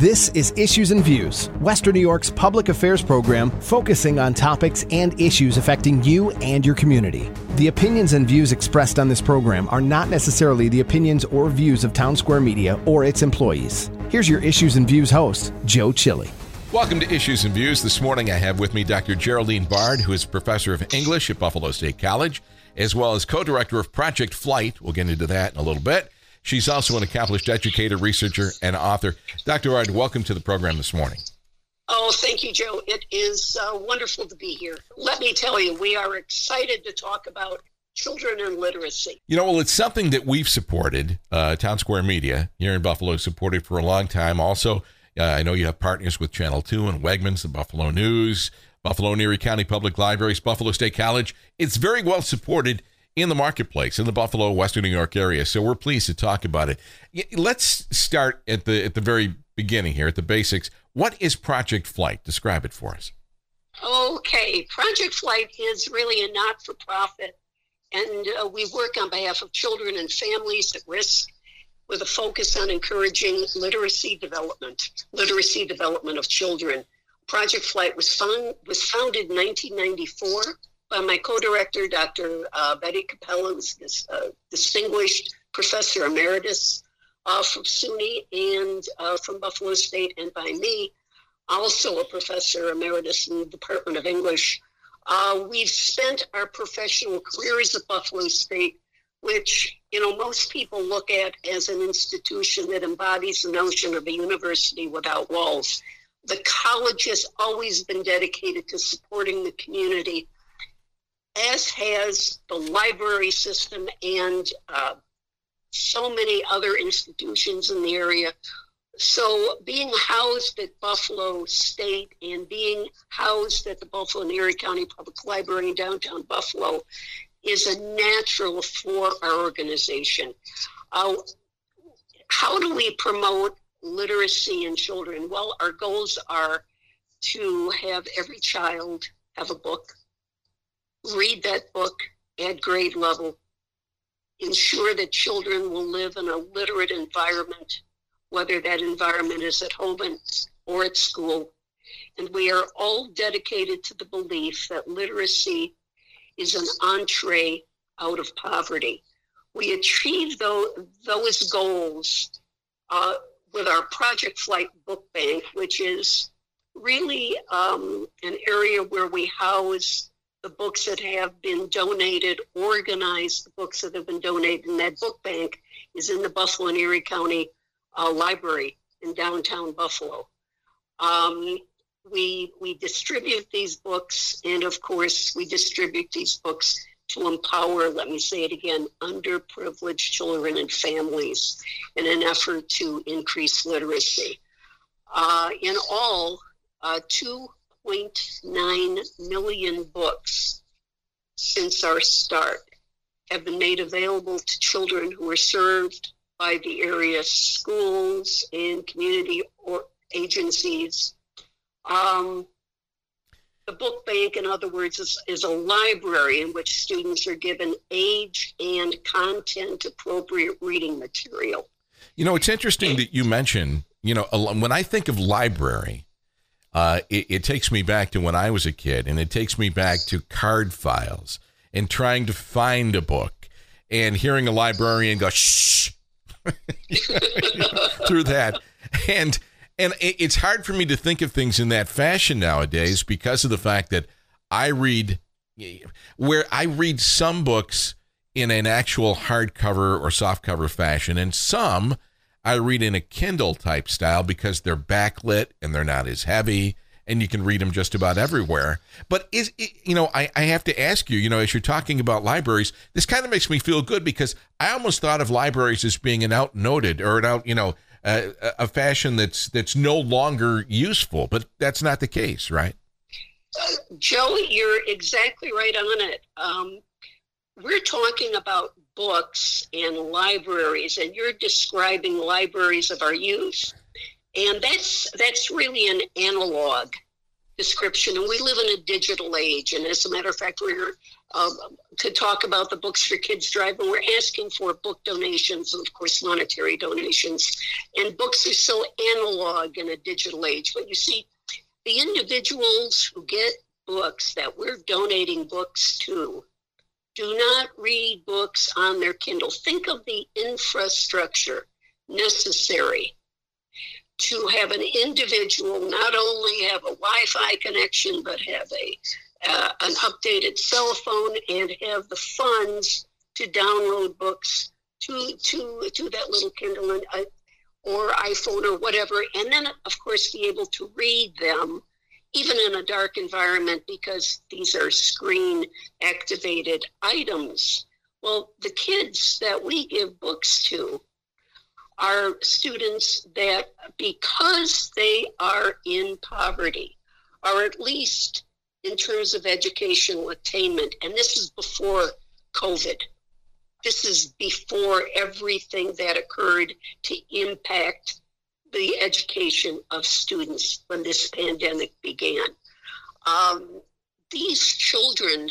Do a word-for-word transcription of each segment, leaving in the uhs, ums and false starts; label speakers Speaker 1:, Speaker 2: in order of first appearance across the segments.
Speaker 1: This is Issues and Views, Western New York's public affairs program focusing on topics and issues affecting you and your community. The opinions and views expressed on this program are not necessarily the opinions or views of Town Square Media or its employees. Here's your Issues and Views host, Joe Chili.
Speaker 2: Welcome to Issues and Views. This morning I have with me Doctor Geraldine Bard, who is professor of English at Buffalo State College, as well as co-director of Project Flight. We'll get into that in a little bit. She's also an accomplished educator, researcher, and author. Doctor Bard, welcome to the program this morning.
Speaker 3: Oh, thank you, Joe. It is uh, wonderful to be here. Let me tell you, we are excited to talk about children and literacy.
Speaker 2: You know, well, it's something that we've supported, uh, Town Square Media here in Buffalo, supported for a long time. Also, uh, I know you have partners with Channel two and Wegmans, the Buffalo News, Buffalo and Erie County Public Libraries, Buffalo State College. It's very well supported in the marketplace, in the Buffalo, Western New York area. So we're pleased to talk about it. Let's start at the at the very beginning here, at the basics. What is Project Flight? Describe it for us.
Speaker 3: Okay. Project Flight is really a not-for-profit, and uh, we work on behalf of children and families at risk with a focus on encouraging literacy development, literacy development of children. Project Flight was, found, was founded in nineteen ninety-four by my co-director, Doctor Uh, Betty Capella, who's this uh, distinguished professor emeritus uh, from SUNY and uh, from Buffalo State, and by me, also a professor emeritus in the Department of English. Uh, we've spent our professional careers at Buffalo State, which, you know, most people look at as an institution that embodies the notion of a university without walls. The college has always been dedicated to supporting the community, as has the library system and uh, so many other institutions in the area. So being housed at Buffalo State and being housed at the Buffalo and Erie County Public Library in downtown Buffalo is a natural for our organization. Uh, how do we promote literacy in children? Well, our goals are to have every child have a book, read that book at grade level, ensure that children will live in a literate environment, whether that environment is at home or at school. And we are all dedicated to the belief that literacy is an entree out of poverty. We achieve those, those goals uh, with our Project Flight book bank, which is really um, an area where we house the books that have been donated, organize the books that have been donated, and that book bank is in the Buffalo and Erie County uh, Library in downtown Buffalo. Um, we we distribute these books, and of course, we distribute these books to empower, let me say it again, underprivileged children and families in an effort to increase literacy. Uh, in all, uh, two point nine million books since our start have been made available to children who are served by the area schools and community or agencies. Um, the book bank, in other words, is, is a library in which students are given age and content appropriate reading material.
Speaker 2: You know, it's interesting that you mention, you know, when I think of library, Uh, it, it takes me back to when I was a kid, and it takes me back to card files and trying to find a book and hearing a librarian go, shh, through that. And and it, it's hard for me to think of things in that fashion nowadays because of the fact that I read, where I read some books in an actual hardcover or softcover fashion, and some I read in a Kindle type style because they're backlit and they're not as heavy and you can read them just about everywhere. But is it, you know, I, I have to ask you, you know, as you're talking about libraries, this kind of makes me feel good because I almost thought of libraries as being an outnoted or an out, you know, uh, a fashion that's that's no longer useful, but that's not the case, right?
Speaker 3: Uh, Joe, you're exactly right on it. Um, we're talking about books and libraries, and you're describing libraries of our youth, and that's that's really an analog description, and we live in a digital age, and as a matter of fact, we're uh, to talk about the Books for Kids drive, and we're asking for book donations and, of course, monetary donations. And books are so analog in a digital age. But you see, the individuals who get books that we're donating books to do not read books on their Kindle. Think of the infrastructure necessary to have an individual not only have a Wi-Fi connection, but have a uh, an updated cell phone and have the funds to download books to to to that little Kindle and, uh, or iPhone or whatever, and then of course be able to read them even in a dark environment, because these are screen activated items. Well, the kids that we give books to are students that, because they are in poverty, are at least in terms of educational attainment, and this is before COVID. This is before everything that occurred to impact the education of students when this pandemic began. Um, these children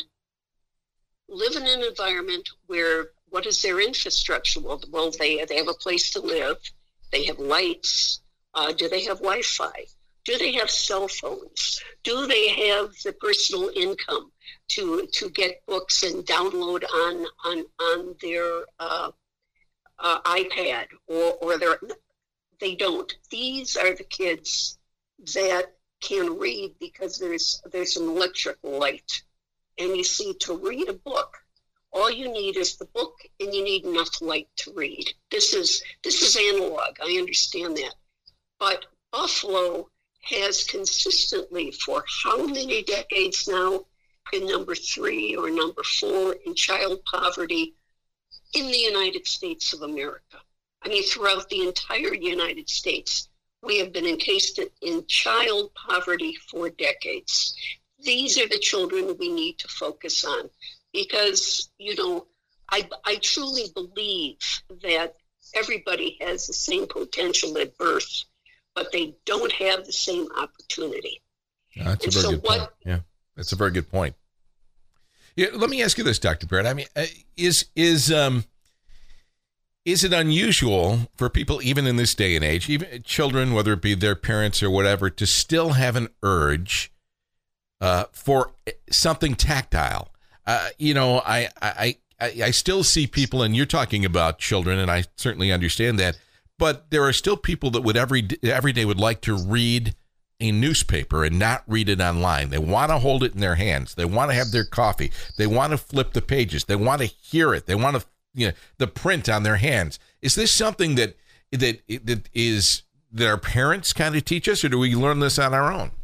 Speaker 3: live in an environment where, what is their infrastructure? Well, well they, they have a place to live. They have lights. Uh, do they have Wi-Fi? Do they have cell phones? Do they have the personal income to to get books and download on on on their uh, uh, iPad or or their? They don't. These are the kids that can read because there's there's an electric light, and you see, to read a book, all you need is the book, and you need enough light to read. This is this is analog. I understand that, but Buffalo has consistently, for how many decades now, been number three or number four in child poverty in the United States of America. I mean, throughout the entire United States, we have been encased in child poverty for decades. These are the children we need to focus on because, you know, I, I truly believe that everybody has the same potential at birth, but they don't have the same opportunity.
Speaker 2: Yeah, that's
Speaker 3: and
Speaker 2: a very
Speaker 3: so
Speaker 2: good
Speaker 3: what,
Speaker 2: point. Yeah, that's a very good point. Yeah, let me ask you this, Doctor Barrett. I mean, uh, is is um is it unusual for people, even in this day and age, even children, whether it be their parents or whatever, to still have an urge uh, for something tactile? Uh, you know, I, I I I still see people, and you're talking about children, and I certainly understand that. But there are still people that would every every day would like to read a newspaper and not read it online. They want to hold it in their hands. They want to have their coffee. They want to flip the pages. They want to hear it. They want to, you know, the print on their hands. Is this something that that that is that our parents kind of teach us, or do we learn this on our own?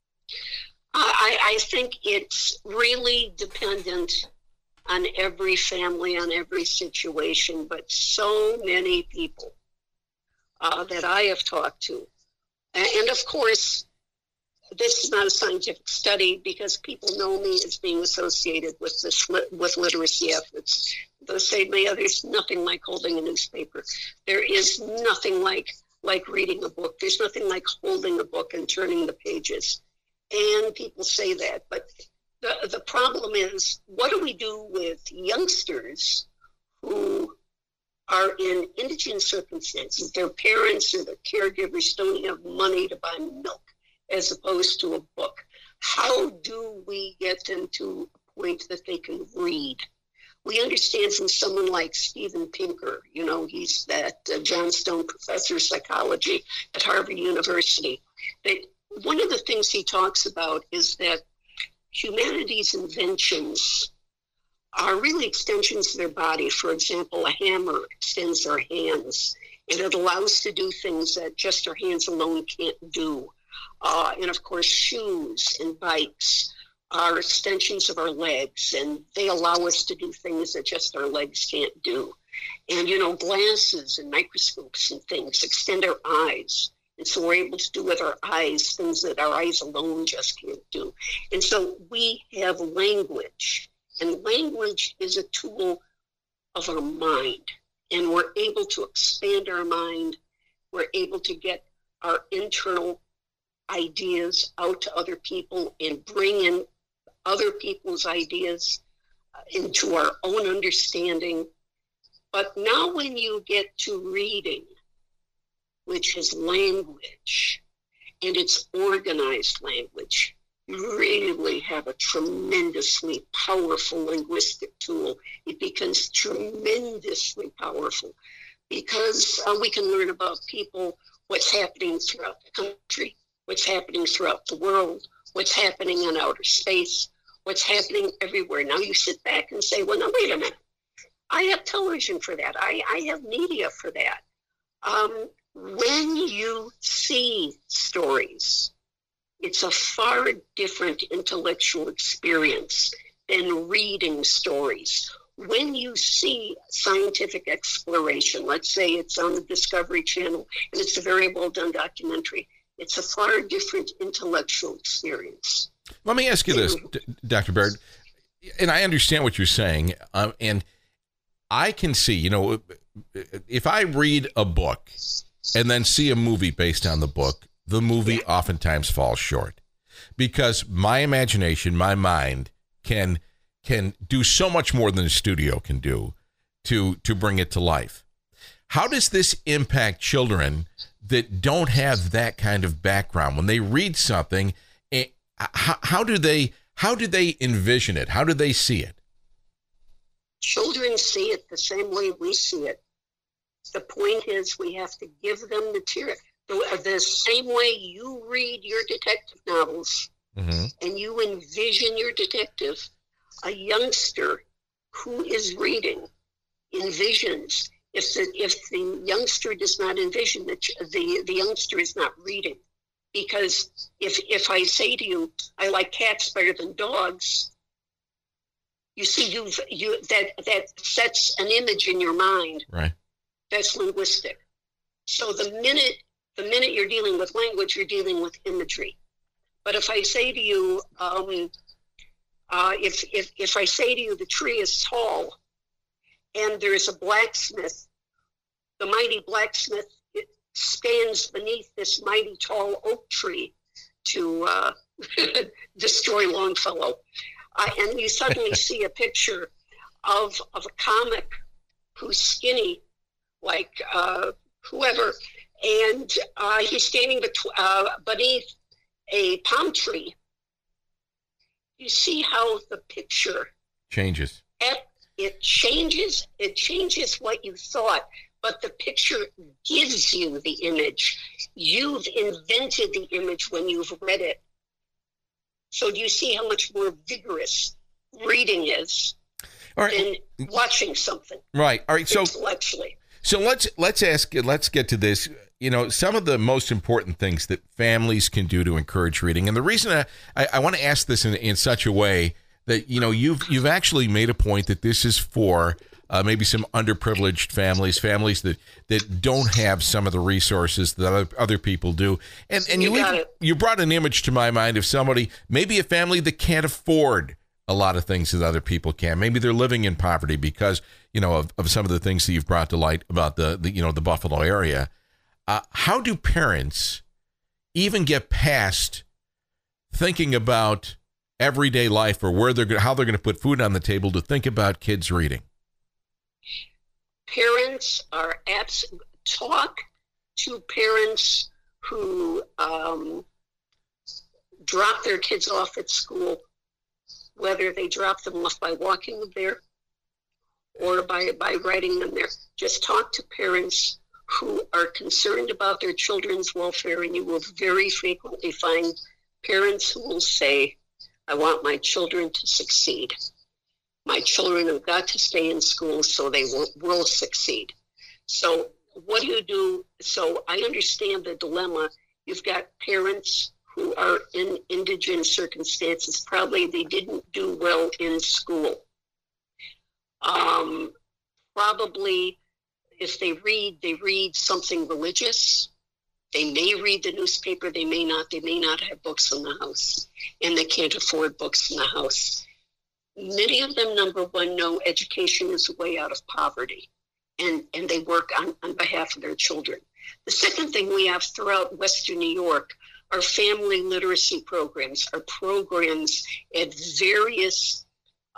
Speaker 3: I, I think it's really dependent on every family, on every situation, but so many people Uh, that I have talked to. And of course, this is not a scientific study because people know me as being associated with this with literacy efforts. They'll say, Maya, there's nothing like holding a newspaper. There is nothing like like reading a book. There's nothing like holding a book and turning the pages. And people say that. But the, the problem is, what do we do with youngsters who are in indigent circumstances? Their parents or their caregivers don't have money to buy milk as opposed to a book. How do we get them to a point that they can read? We understand from someone like Steven Pinker, you know, he's that uh, Johnstone professor of psychology at Harvard University, that one of the things he talks about is that humanity's inventions are really extensions of their body. For example, a hammer extends our hands, and it allows us to do things that just our hands alone can't do. Uh, and of course, shoes and bikes are extensions of our legs, and they allow us to do things that just our legs can't do. And, you know, glasses and microscopes and things extend our eyes. And so we're able to do with our eyes things that our eyes alone just can't do. And so we have language. And language is a tool of our mind. And we're able to expand our mind. We're able to get our internal ideas out to other people and bring in other people's ideas. into our own understanding. But now when you get to reading, which is language, and it's organized language, you really have a tremendously powerful linguistic tool. It becomes tremendously powerful because uh, we can learn about people, what's happening throughout the country, what's happening throughout the world, what's happening in outer space, what's happening everywhere. Now you sit back and say, well, now wait a minute. I have television for that. I, I have media for that. Um, when you see stories, it's a far different intellectual experience than reading stories. When you see scientific exploration, let's say it's on the Discovery Channel, and it's a very well done documentary, it's a far different intellectual experience.
Speaker 2: Let me ask you this, Doctor Baird, and I understand what you're saying, um, and I can see, you know, if I read a book and then see a movie based on the book, the movie yeah. oftentimes falls short because my imagination, my mind can can do so much more than a studio can do to to bring it to life. How does this impact children that don't have that kind of background when they read something? How, how do they how do they envision it? How do they see it?
Speaker 3: Children see it the same way we see it. The point is we have to give them material. The, the same way you read your detective novels mm-hmm. and you envision your detective, a youngster who is reading envisions. If the, if the youngster does not envision, the, the, the youngster is not reading. Because if if I say to you, I like cats better than dogs, you see, you've, you that that sets an image in your mind.
Speaker 2: Right.
Speaker 3: That's linguistic. So the minute the minute you're dealing with language, you're dealing with imagery. But if I say to you, um, uh, if if if I say to you, the tree is tall, and there is a blacksmith, the mighty blacksmith stands beneath this mighty tall oak tree to uh, destroy Longfellow. Uh, and you suddenly see a picture of of a comic who's skinny, like uh, whoever, and uh, he's standing bet- uh, beneath a palm tree. You see how the picture
Speaker 2: changes.
Speaker 3: It, it changes. It changes what you thought, but the picture gives you the image. You've invented the image when you've read it. So do you see how much more vigorous reading is All right. than watching something?
Speaker 2: Right. All right. So
Speaker 3: intellectually.
Speaker 2: So let's let's ask. Let's get to this. You know, some of the most important things that families can do to encourage reading, and the reason I, I, I want to ask this in, in such a way that you know you've you've actually made a point that this is for uh, maybe some underprivileged families, families that, that don't have some of the resources that other, other people do. And and you
Speaker 3: you,
Speaker 2: even, you brought an image to my mind of somebody, maybe a family that can't afford a lot of things that other people can. Maybe they're living in poverty because, you know, of, of some of the things that you've brought to light about the, the you know, the Buffalo area. Uh, how do parents even get past thinking about everyday life or where they're how they're going to put food on the table to think about kids reading?
Speaker 3: Parents are abs- talk to parents who um, drop their kids off at school, whether they drop them off by walking them there or by, by riding them there. Just talk to parents who are concerned about their children's welfare, and you will very frequently find parents who will say, I want my children to succeed. My children have got to stay in school so they will, will succeed. So what do you do? So I understand the dilemma. You've got parents who are in indigent circumstances. Probably they didn't do well in school. Um, probably if they read, they read something religious. They may read the newspaper, they may not. They may not have books in the house, and they can't afford books in the house. Many of them, number one, know education is a way out of poverty, and, and they work on, on behalf of their children. The second thing we have throughout Western New York are family literacy programs, are programs at various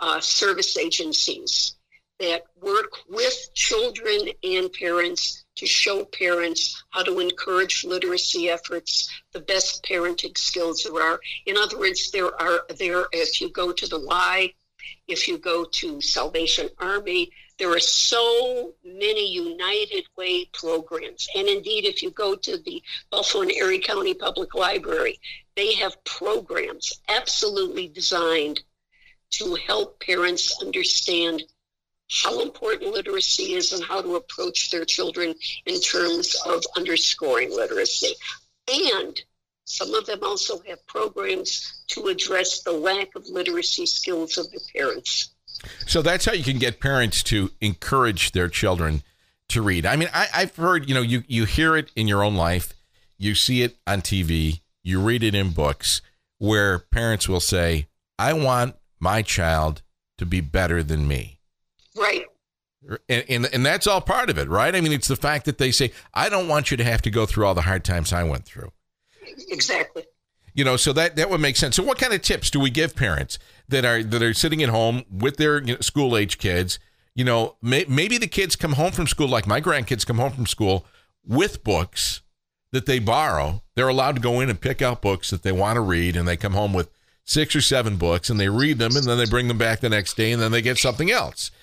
Speaker 3: uh, service agencies that work with children and parents to show parents how to encourage literacy efforts, the best parenting skills there are. In other words, there are there if you go to the Y, if you go to Salvation Army, there are so many United Way programs. And indeed, if you go to the Buffalo and Erie County Public Library, they have programs absolutely designed to help parents understand how important literacy is and how to approach their children in terms of underscoring literacy. And some of them also have programs to address the lack of literacy skills of the parents.
Speaker 2: So that's how you can get parents to encourage their children to read. I mean, I, I've heard, you know, you, you hear it in your own life, you see it on T V, you read it in books, where parents will say, I want my child to be better than me.
Speaker 3: Right.
Speaker 2: And, and and that's all part of it, right? I mean, it's the fact that they say, I don't want you to have to go through all the hard times I went through.
Speaker 3: Exactly.
Speaker 2: You know, so that, that would make sense. So what kind of tips do we give parents that are that are sitting at home with their you know, school-age kids? You know, may, maybe the kids come home from school, like my grandkids come home from school, with books that they borrow. They're allowed to go in and pick out books that they want to read, and they come home with six or seven books, and they read them, and then they bring them back the next day, and then they get something else.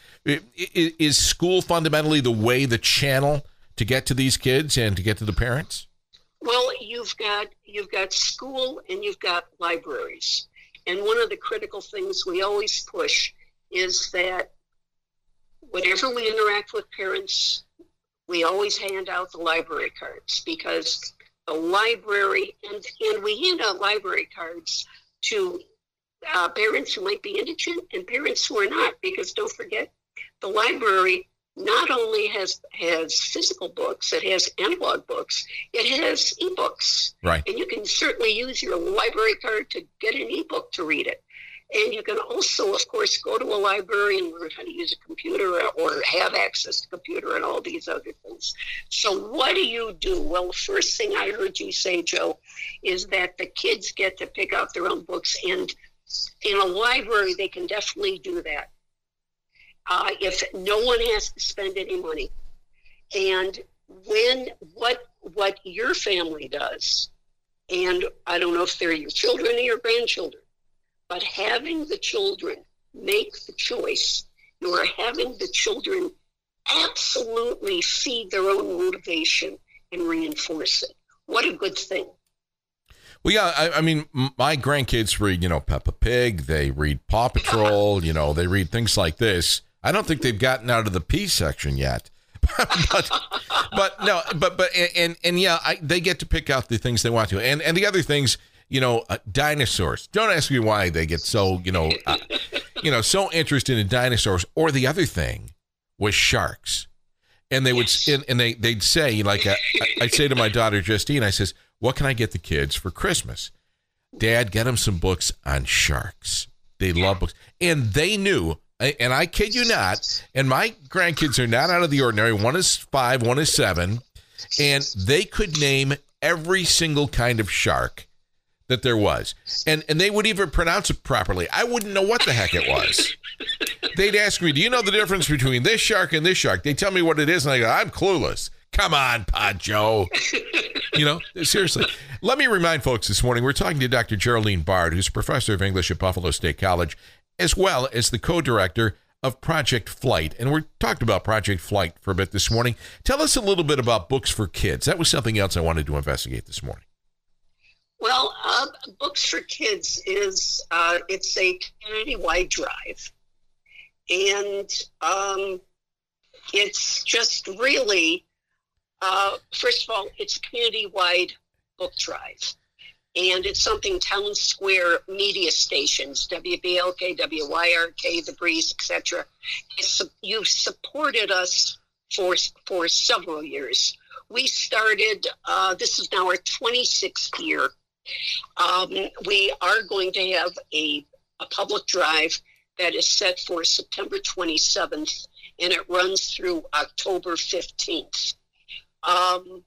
Speaker 2: Is school fundamentally the way, the channel to get to these kids and to get to the parents?
Speaker 3: Well, you've got you've got school and you've got libraries. And one of the critical things we always push is that whenever we interact with parents, we always hand out the library cards, because the library, and, and we hand out library cards to uh, parents who might be indigent and parents who are not, because don't forget, the library not only has has physical books, it has analog books, it has ebooks.
Speaker 2: Right. And
Speaker 3: you can certainly use your library card to get an ebook to read it. And you can also, of course, go to a library and learn how to use a computer or have access to a computer and all these other things. So what do you do? Well, the first thing I heard you say, Joe, is that the kids get to pick out their own books. And in a library, they can definitely do that. Uh, if no one has to spend any money. And when what what your family does, and I don't know if they're your children or your grandchildren, but having the children make the choice, you are having the children absolutely feed their own motivation and reinforce it. What a good thing.
Speaker 2: Well, yeah, I, I mean, my grandkids read, you know, Peppa Pig, they read Paw Patrol, you know, they read things like this. I don't think they've gotten out of the P section yet, but, but no, but, but, and, and yeah, I, they get to pick out the things they want to. And, and the other things, you know, uh, dinosaurs, don't ask me why they get so, you know, uh, you know, so interested in dinosaurs. Or the other thing was sharks. And they would, and, and they, they'd say, like, uh, I'd say to my daughter, Justine, I says, what can I get the kids for Christmas? Dad, get them some books on sharks. They love books. And they knew, and I kid you not, and my grandkids are not out of the ordinary. One is five, one is seven, and they could name every single kind of shark that there was. And and they would even pronounce it properly. I wouldn't know what the heck it was. They'd ask me, do you know the difference between this shark and this shark? They tell me what it is, and I go, I'm clueless. Come on, Pancho. You know, seriously. Let me remind folks this morning, we're talking to Doctor Geraldine Bard, who's a professor of English at Buffalo State College, as well as the co-director of Project Flight. And we're talking about Project Flight for a bit this morning. Tell us a little bit about Books for Kids. That was something else I wanted to investigate this morning.
Speaker 3: Well, uh, Books for Kids is, uh, it's a community-wide drive. And um, it's just really, uh, first of all, it's a community-wide book drive. And it's something Town Square media stations, W B L K, W Y R K, The Breeze, et cetera, you've supported us for for several years. We started, uh, this is now our twenty-sixth year. Um, we are going to have a, a public drive that is set for September twenty-seventh, and it runs through October fifteenth. Um,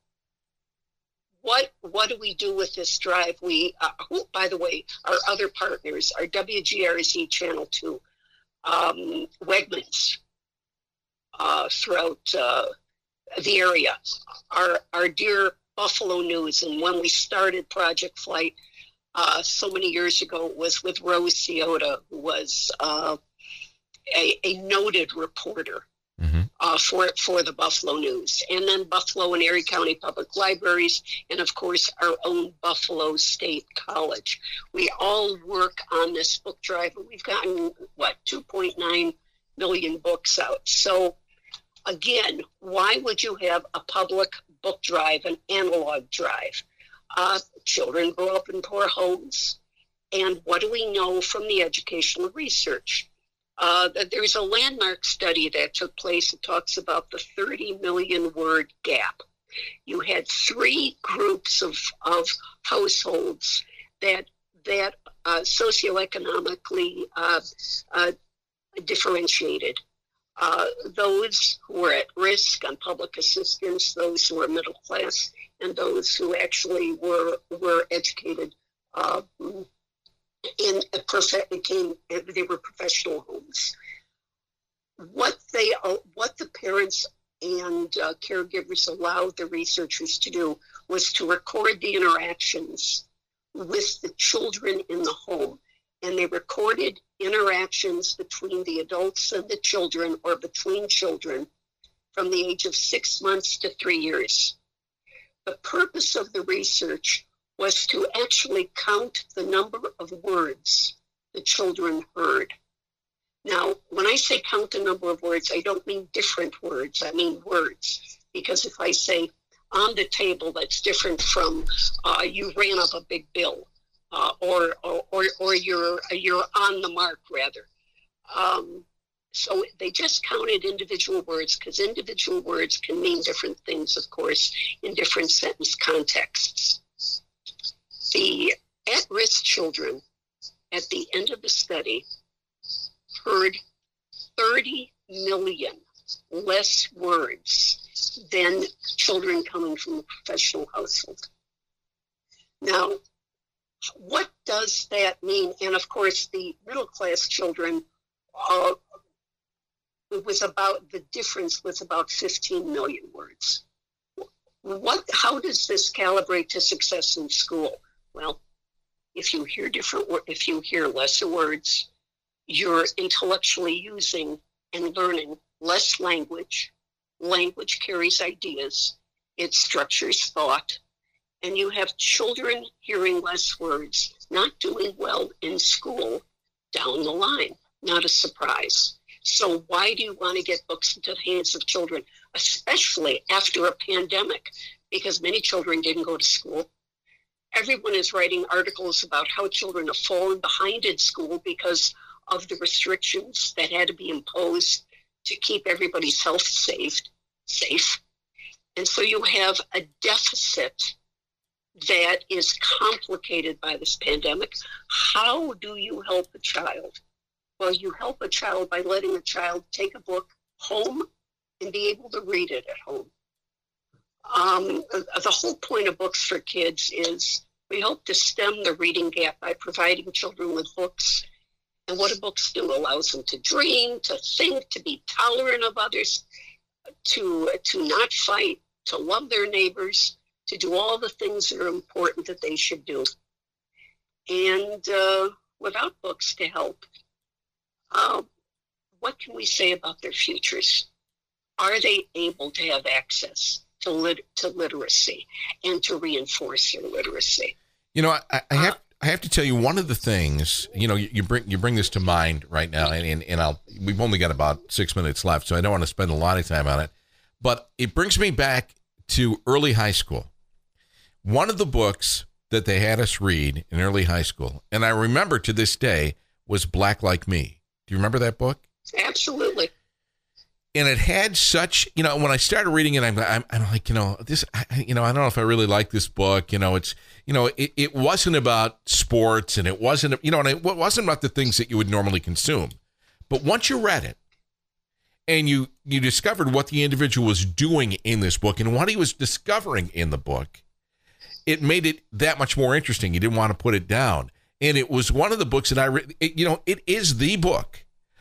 Speaker 3: What what do we do with this drive? We, uh, oh, by the way, our other partners, our W G R Z Channel two, um, Wegmans uh, throughout uh, the area. Our, our dear Buffalo News, and when we started Project Flight uh, so many years ago, was with Rose Ciota, who was uh, a, a noted reporter mm-hmm. uh, for for the Buffalo News, and then Buffalo and Erie County Public Libraries, and of course our own Buffalo State College. We all work on this book drive, and we've gotten what two point nine million books out. So again, why would you have a public book drive, an analog drive? Uh, children grow up in poor homes, and what do we know from the educational research? Uh, there's a landmark study that took place that talks about the thirty million word gap. You had three groups of, of households that that uh, socioeconomically uh, uh, differentiated. Uh, those who were at risk on public assistance, those who were middle class, and those who actually were were educated uh, in a prof- became they were professional homes. What they uh, what the parents and uh, caregivers allowed the researchers to do was to record the interactions with the children in the home, and they recorded interactions between the adults and the children, or between children, from the age of six months to three years. The purpose of the research was to actually count the number of words the children heard. Now, when I say count the number of words, I don't mean different words, I mean words. Because if I say on the table, that's different from uh, you ran up a big bill, uh, or, or, or, or you're, you're on the mark, rather. Um, so they just counted individual words, because individual words can mean different things, of course, in different sentence contexts. The at-risk children at the end of the study heard thirty million less words than children coming from a professional household. Now, what does that mean? And of course, the middle-class children, uh, it was about, the difference was about fifteen million words. What? How does this calibrate to success in school? Well, if you hear different, if you hear lesser words, you're intellectually using and learning less language. Language carries ideas. It structures thought. And you have children hearing less words, not doing well in school down the line. Not a surprise. So why do you want to get books into the hands of children, especially after a pandemic? Because many children didn't go to school. Everyone is writing articles about how children have fallen behind in school because of the restrictions that had to be imposed to keep everybody's health safe. safe. And so you have a deficit that is complicated by this pandemic. How do you help a child? Well, you help a child by letting a child take a book home and be able to read it at home. Um, the whole point of Books for Kids is we hope to stem the reading gap by providing children with books. And what do books do? Allows them to dream, to think, to be tolerant of others, to, to not fight, to love their neighbors, to do all the things that are important that they should do. And uh, without books to help, uh, what can we say about their futures? Are they able to have access to lit- to literacy and to reinforce their literacy?
Speaker 2: You know, I, I have I have to tell you, one of the things, you know, you, you bring you bring this to mind right now, and, and and I'll we've only got about six minutes left, so I don't want to spend a lot of time on it, but it brings me back to early high school. One of the books that they had us read in early high school, and I remember to this day, was Black Like Me. Do you remember that book?
Speaker 3: Absolutely.
Speaker 2: And it had such, you know, when I started reading it, I'm, I'm, I'm like, you know, this, I, you know, I don't know if I really like this book. You know, it's, you know, it, it wasn't about sports, and it wasn't, you know, and it wasn't about the things that you would normally consume. But once you read it and you, you discovered what the individual was doing in this book and what he was discovering in the book, it made it that much more interesting. You didn't want to put it down. And it was one of the books that I read, it, you know, it is the book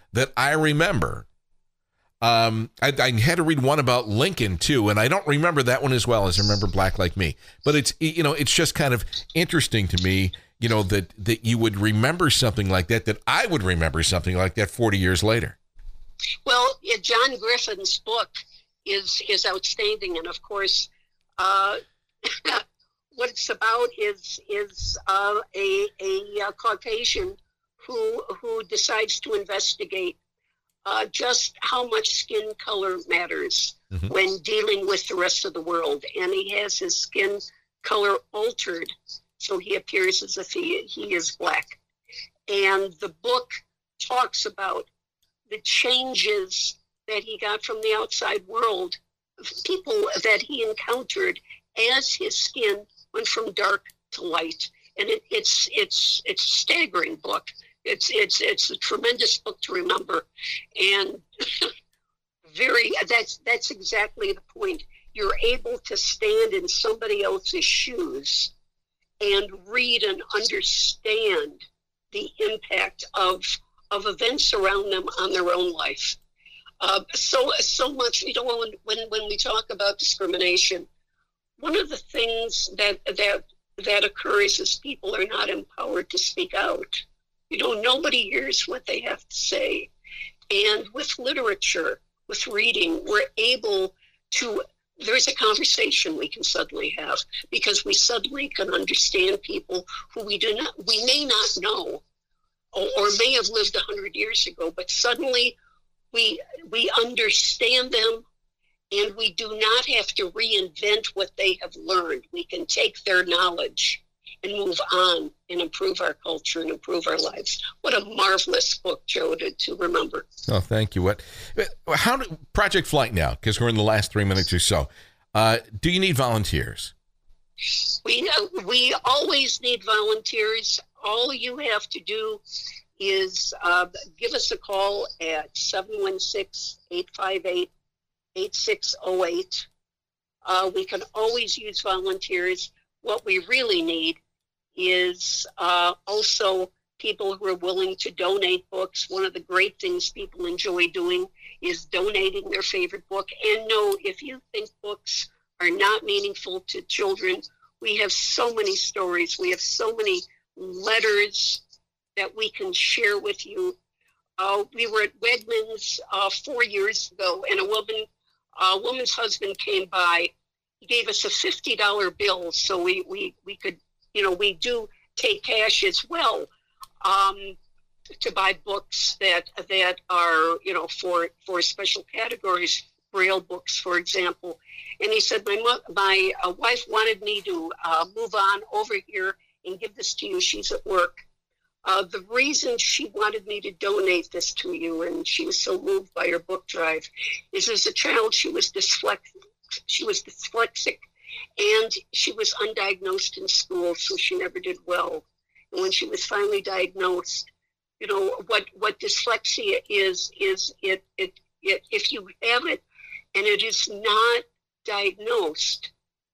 Speaker 2: that I remember. Um, I, I had to read one about Lincoln too, and I don't remember that one as well as I remember Black Like Me. But it's, you know, it's just kind of interesting to me, you know, that that you would remember something like that, that I would remember something like that forty years later.
Speaker 3: Well, yeah, John Griffin's book is is outstanding, and of course, uh, what it's about is is uh, a a Caucasian who who decides to investigate uh, just how much skin color matters mm-hmm. when dealing with the rest of the world, and he has his skin color altered so he appears as if he he is black, and the book talks about the changes that he got from the outside world, people that he encountered as his skin went from dark to light. And it, it's it's it's a staggering book. It's it's it's a tremendous book to remember, and very that's that's exactly the point. You're able to stand in somebody else's shoes and read and understand the impact of of events around them on their own life. Uh, so so much, you know, when, when when we talk about discrimination, one of the things that that that occurs is people are not empowered to speak out. You know, nobody hears what they have to say. And with literature, with reading, we're able to, there's a conversation we can suddenly have because we suddenly can understand people who we do not, we may not know, or may have lived a hundred years ago, but suddenly we we understand them, and we do not have to reinvent what they have learned. We can take their knowledge and move on and improve our culture and improve our lives. What a marvelous book, Joe, to, to remember.
Speaker 2: Oh, thank you. What? How do Project Flight now? Because we're in the last three minutes or so. Uh, do you need volunteers?
Speaker 3: We uh, we always need volunteers. All you have to do is uh, give us a call at seven one six, eight five eight, eight six zero eight. Uh, we can always use volunteers. What we really need is uh, also people who are willing to donate books. One of the great things people enjoy doing is donating their favorite book. And no, if you think books are not meaningful to children, we have so many stories. We have so many letters that we can share with you. Uh, we were at Wegmans uh, four years ago, and a woman, a woman's husband came by. He gave us a fifty dollar bill, so we, we, we could, you know, we do take cash as well um, to buy books that that are, you know, for for special categories, Braille books, for example. And he said, my mo- my uh, wife wanted me to uh, move on over here and give this to you. She's at work. Uh, the reason she wanted me to donate this to you, and she was so moved by her book drive, is as a child she was dyslexic. She was dyslexic, and she was undiagnosed in school, so she never did well. And when she was finally diagnosed, you know what what dyslexia is is it it, it if you have it and it is not diagnosed,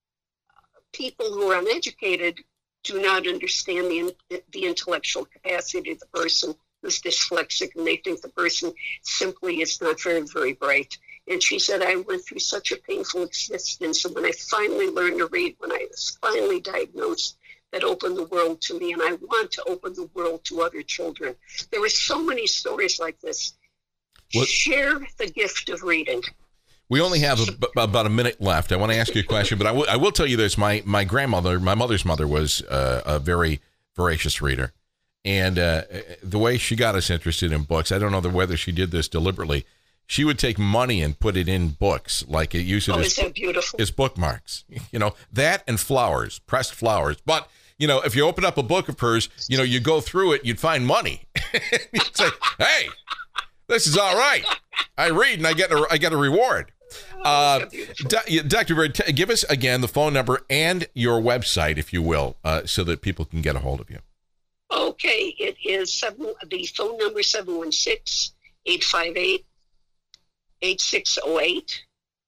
Speaker 3: people who are uneducated do not understand the, the intellectual capacity of the person who's dyslexic, and they think the person simply is not very, very bright. And she said, I went through such a painful existence, and when I finally learned to read, when I was finally diagnosed, that opened the world to me, and I want to open the world to other children. There are so many stories like this. What? Share the gift of reading.
Speaker 2: We only have a, about a minute left. I want to ask you a question, but I, w- I will tell you this. My my grandmother, my mother's mother, was uh, a very voracious reader. And uh, the way she got us interested in books, I don't know whether she did this deliberately. She would take money and put it in books, like it used it
Speaker 3: oh,
Speaker 2: as,
Speaker 3: is that beautiful?
Speaker 2: as bookmarks. You know, that and flowers, pressed flowers. But, you know, if you open up a book of hers, you know, you go through it, you'd find money. You'd say, hey, this is all right. I read and I get a, I get a reward. Uh, Do- Doctor Bird, t- give us again the phone number and your website, if you will, uh, so that people can get a hold of you.
Speaker 3: Okay, it is seven, the phone number seven one six, eight five eight, eight six zero eight,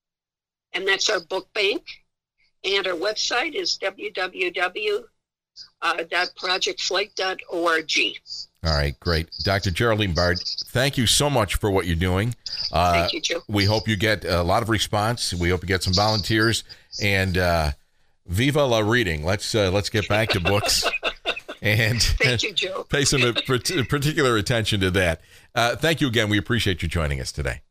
Speaker 3: and that's our book bank. And our website is w w w dot project flight dot org.
Speaker 2: All right, great. Doctor Geraldine Bard, thank you so much for what you're doing. Uh,
Speaker 3: Thank you, Joe.
Speaker 2: We hope you get a lot of response. We hope you get some volunteers. And uh, viva la reading. Let's uh, let's get back to books. And
Speaker 3: Thank you, Joe.
Speaker 2: pay some particular attention to that. Uh, thank you again. We appreciate you joining us today.